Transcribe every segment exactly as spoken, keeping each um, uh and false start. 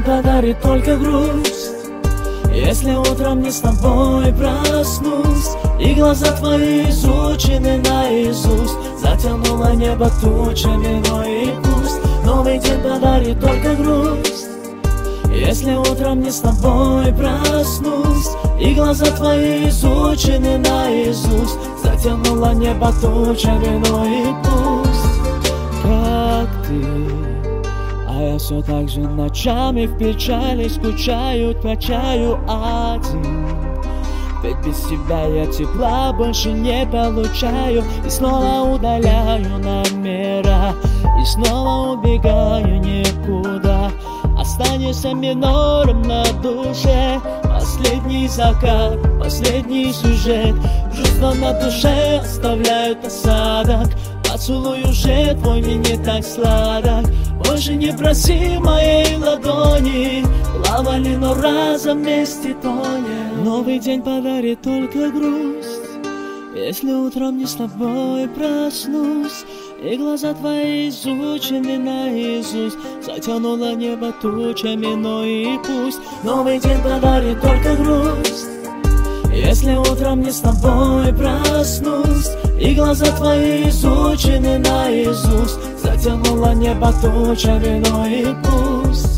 подарит только грусть. Если утром не с тобой проснусь, и глаза твои изучены наизусть, затянуло небо тучами, но и пусть. Новый день подарит только грусть. Если утром не с тобой проснусь, и глаза твои изучены наизусть, затянуло небо тучами, но и пусть. Как ты, а я все так же ночами в печали скучаю по чаю один. Ведь без тебя я тепла больше не получаю, и снова удаляю номера, и снова убегаю никуда. Останешься минором на душе, последний закат, последний сюжет. Чувства на душе оставляют осадок, поцелуй уже твой мне не так сладок. Больше не проси моей ладони, плавали, но разом вместе тонем. Новый день подарит только грусть. Если утром не с тобой проснусь, и глаза твои изучены наизусть, затянуло небо тучами, но и пусть. Новый день подарит только грусть. Если утром не с тобой проснусь, и глаза твои изучены наизусть, затянуло небо тучами, но и пусть.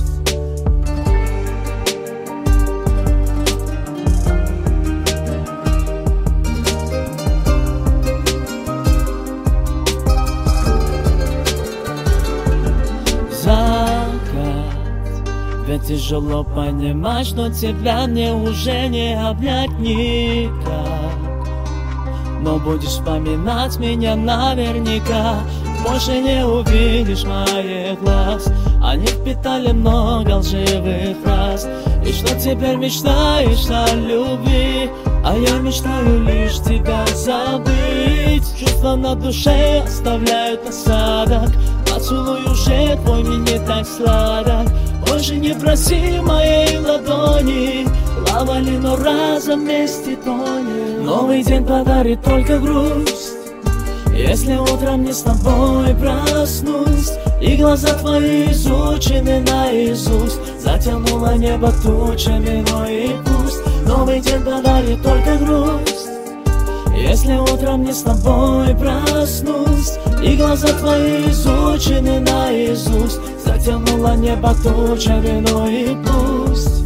Ведь тяжело понимать, что тебя мне уже не обнять никак. Но будешь вспоминать меня наверняка, больше не увидишь моих глаз. Они впитали много лживых фраз. И что теперь мечтаешь о любви, а я мечтаю лишь тебя забыть. Чувства на душе оставляют осадок, поцелуй уже твой мне не так сладок. Больше не проси моей ладони, плавали, но разом вместе тонем. Новый день подарит только грусть. Если утром не с тобой проснусь, и глаза твои изучены наизусть, затянуло небо тучами, но и пусть. Новый день подарит только грусть. Если утром не с тобой проснусь, и глаза твои изучены наизусть, затянуло небо тучами, но и пусть.